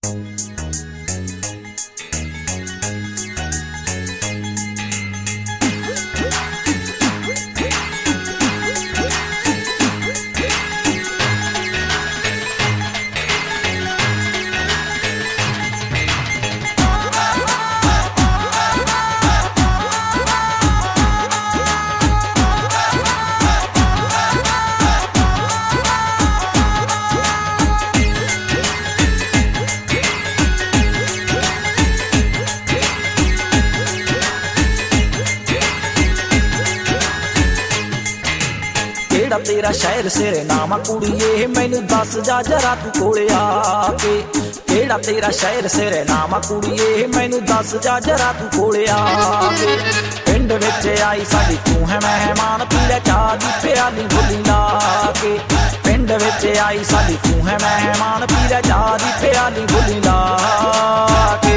तेरा शहर सिरे नामा कुड़िए मैनू दस जा जरा तू कोले आके केड़ा तेरा शहर सिरे नामा कुड़िए मैनू दस जा जरा तू कोले आके पिंड विच आई साडी तू है मेहमान पीले चाह दी प्याली भुली ला के पिंड विच आई साडी तू है मेहमान पीले चाह दी प्याली भुली ला के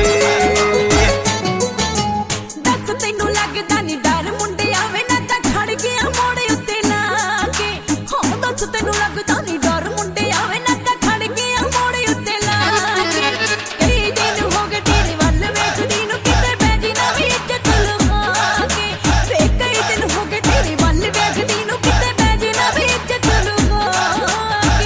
दस तैनू लगदा नी डर मुंडे आवे ना तां खड़ गया मोड़े उत्ते ला के हो दस तैनू लगदा नी डर मुंडे आवे ना तां खड़ गया मोड़े उत्ते ला के कई दिन हो गए तेरे वल वेखदी नू किते बैजी ना वी इज्जत लुका के वे कई दिन हो गए तेरे वल वेखदी नू किते बैजी ना वी इज्जत लुका के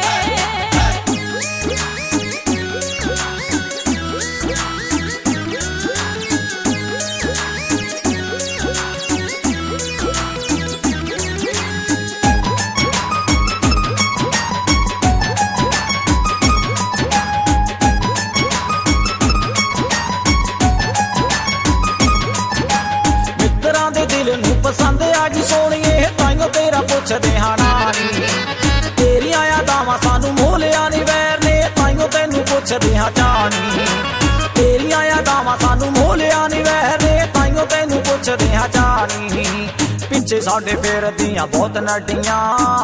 पसंद आ जी सोनिए ताइयों तेरा पुछदे हाँ नानी तेरिया यादावां सानू मोलिया नी वैर ने ताइयों तैनू पुछदे हाँ जानी तेरिया यादावां सानू मोलिया नी वैर ने ताइयों तैनू पुछदे हाँ जानी पिछे साडे फेर दियां बहुत नडियां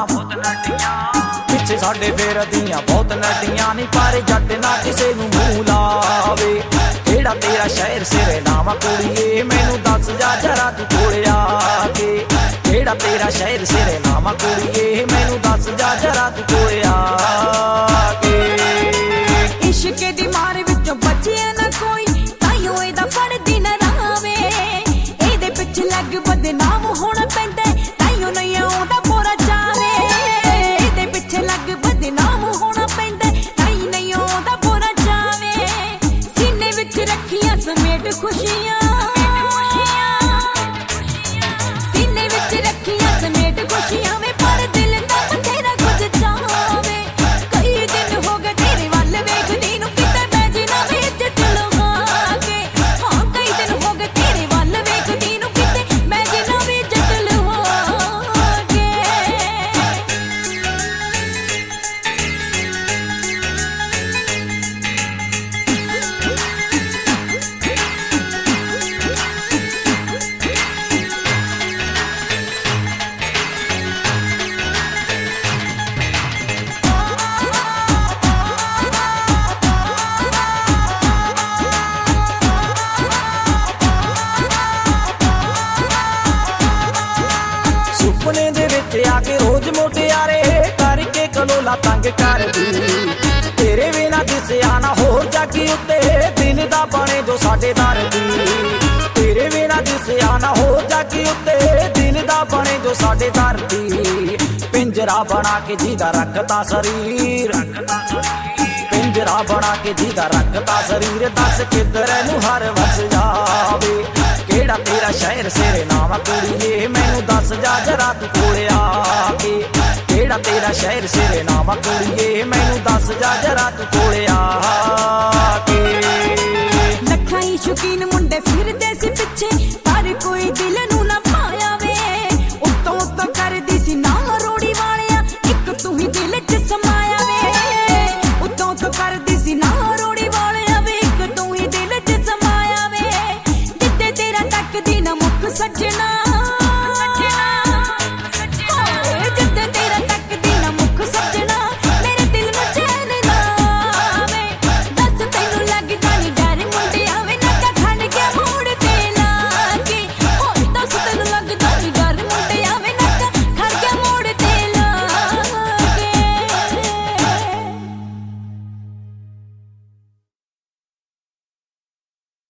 पिछे साडे फेर दियां बहुत नडियां नी पर जट ना किसे नू मूंह लावे केड़ा तेरा शहर सिरे नामा कुड़िए मैनू दस जा जरा तू कोले आके केड़ा तेरा शहर सिरे नामा कुड़िए मैनू दस जा जरा तू कोले आके इश्क दी मार विचों बचिया ना कोई ताइयों एदा फड़दी ना रावे एदे पिछे लग बदनाम होना पैंदा ताइयों नहीं आउंदा पूरा चावे एदे पिछे लग बदनाम होना पैंदा ताई नहीं आउंदा पूरा चावे सीने विच रखियां समेट खुशियां सीने विच रखियां समेट खुशियां वे पर दिल ना बथेरा कुछ चावे कई दिन हो गए तेरे वल वेखदी नू किते बैजी ना वी इज्जत लुका के हां कई दिन हो गए तेरे वल वेखदी नू किते बैजी ना वी इज्जत लुका के सुपने दे विच आके रोज मोटियारे करके कलोला तंग कर दी तेरे बिना दिसिया ना होर जागी उत्ते दिल दा बने जो साडे दर्दी तेरे बिना दिसिया ना होर जागी उत्ते दिल दा बने जो साडे दर्दी पिंजरा बना के जीदा रखता शरीर पिंजरा बना के जीदा रखता शरीर दस किधर नू हर वस जावे केड़ा तेरा शहर सिरे नामा कुड़िए मैनू दस जा जरा तू कोले आके केड़ा तेरा शहर सिरे नामा कुड़िए मैनू दस जा जरा तू कोले आके लखां ही शौकीन मुंडे फिरदे सी पिछे पर कोई दिल नू ना पाया वे उत्तों उत्तों करदी सी ना रोड़ी वालिया एक तू ही दिल च समाया